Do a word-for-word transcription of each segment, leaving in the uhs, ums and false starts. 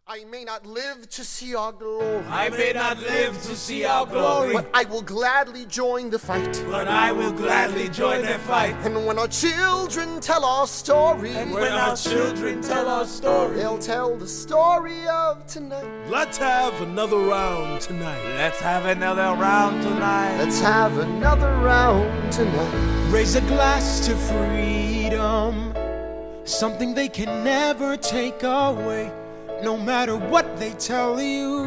I may not live to see our glory. I may not live to see our glory. But I will gladly join the fight. But I will gladly join the fight. And when our children tell our story. And when our children tell our story. They'll tell the story of tonight. Let's have another round tonight. Let's have another round tonight. Let's have another round tonight. Raise a glass to freedom. Something they can never take away. No matter what they tell you.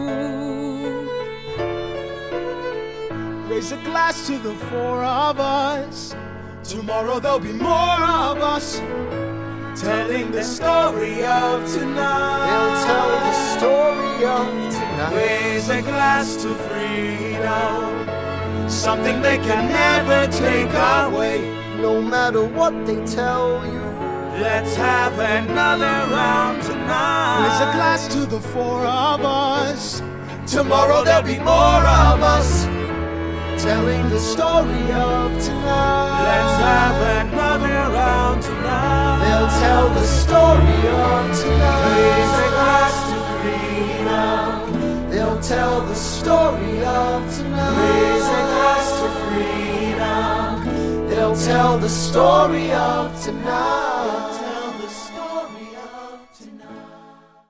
Raise a glass to the four of us. Tomorrow there'll be more of us telling the story of tonight. They'll tell the story of tonight. Raise a glass to freedom. Something they can never take away. No matter what they tell you. Let's have another round tonight. Raise a glass to the four of us. Tomorrow there'll be more of us telling the story of tonight. Let's have another round tonight. They'll tell the story of tonight. Raise a glass to freedom. They'll tell the story of tonight. Raise a glass to freedom. They'll tell the story of tonight.